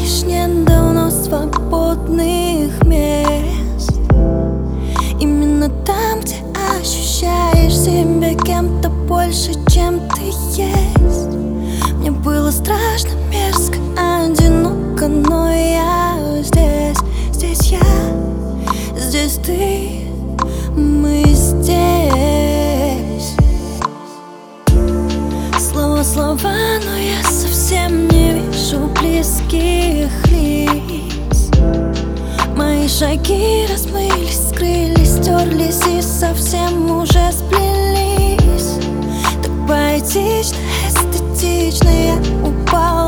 знаешь, нет давно свободных мест. Именно там, где ощущаешь себя кем-то больше, чем ты есть. Мне было страшно, мерзко, одиноко, но я здесь, здесь я, здесь ты, мы здесь. Слова, но я совсем не вижу близких лиц. Мои шаги размылись, скрылись, стерлись и совсем уже сплелись. Так поэтично, эстетично я упала